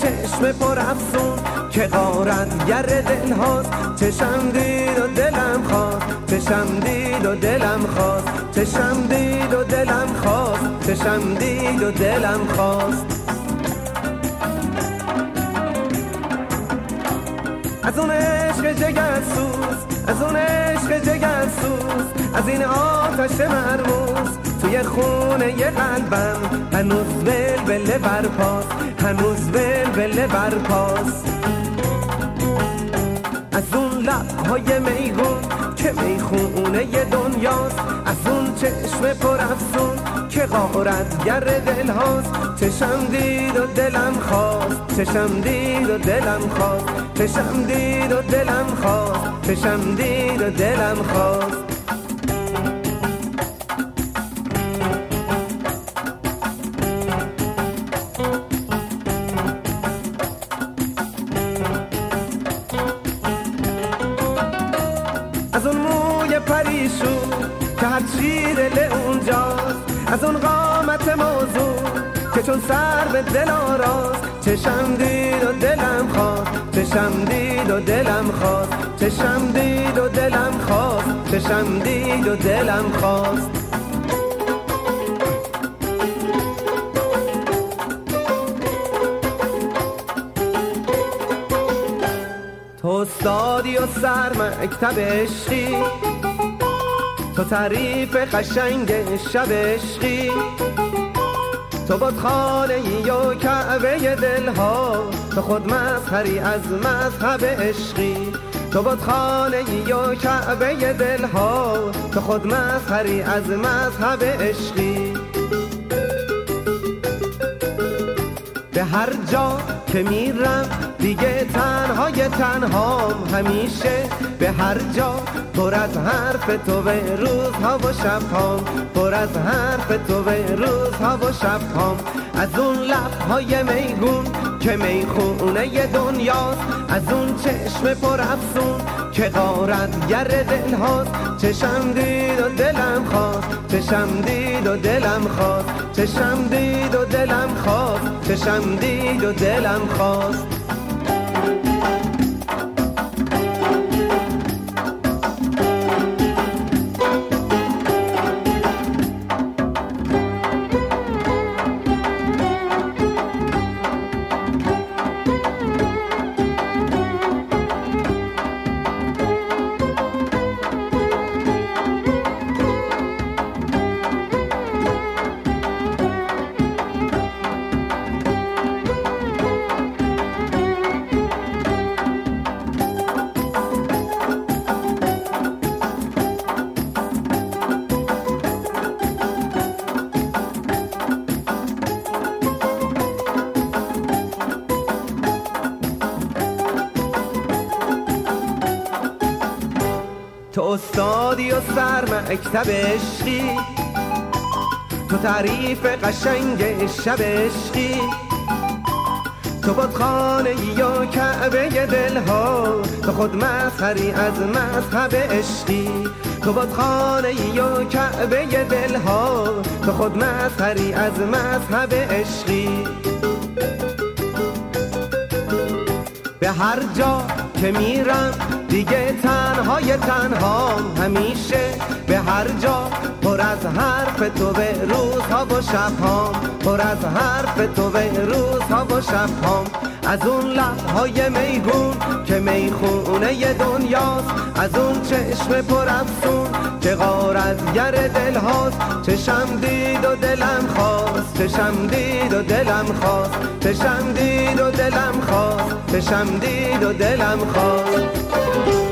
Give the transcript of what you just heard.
چشم پر افسون که غارتگر دل هاست. چشم دید و دلم خواست، چشم دید و دلم خواست، چشم دید و دلم خواست، چشم دید و دلم خواست. از اون عشق جگرسوز، از اون عشق جگرسوز، از این آتش مرموز توی خونه ی قلبم هنوز ولوله برپاست، هنوز ولوله برپاست. از اون لب‌های میگون که میخونه ی دنیاست، از اون چشم پر افسون که غارتگر دل هاست. چشم دید و دلم خواست، چشم دید و دلم خواست، چشم دید و دلم خواست، چشم دید و دلم خواست. از اون موی پریشون که هرچی دل اونجاست، از اون قامت موضوع که چون سر به دل آراست. چشم دید و دلم خواست، چشم دید و دلم خواست، چشم دید و دلم خواست، چشم دید و دلم خواست. تو استادی و سر مکتب عشقی، تو تعریف قشنگ شب عشقی، تو بتخانه ای و کعبه دلها، تو خود مظهری از مذهب عشقی. تو بتخانه ای و کعبه دلها، تو خود مظهری از مذهب عشقی. به هر جا که میرم دیگه تنهای تنهام همیشه، به هر جا پر از حرف تو و روزها و شبهام، پر از حرف تو و روزها و شبهام. از اون لب‌های میگون که میخونه ی دنیاست، از اون چشم پر افسون که غارتگر دل هاست. چشم دید و دلم خواست، چشم دید و دلم خواست، چشم دید و دلم خواست، چشم دید و دلم خواست. تو استادی و سر مکتب عشقی، تو تعریف قشنگ شب عشقی، تو بتخانه ای و کعبه دلها، تو خود مظهری از مذهب عشقی. تو بتخانه ای و کعبه دلها، تو خود مظهری از مذهب عشقی. به هر جا که میرم دیگه تنهای تنهام همیشه، به هر جا پر از حرف تو و روزها و شبهام، پر از حرف تو و روزها و شبهام. از اون لب‌های میگون که میخونه ی دنیاست، از اون چشم پر افسون که غارتگر دل هاست. چشم دید و دلم خواست، چشم دید و دلم خواست، چشم دید و دلم خواست، چشم دید و دلم خواست.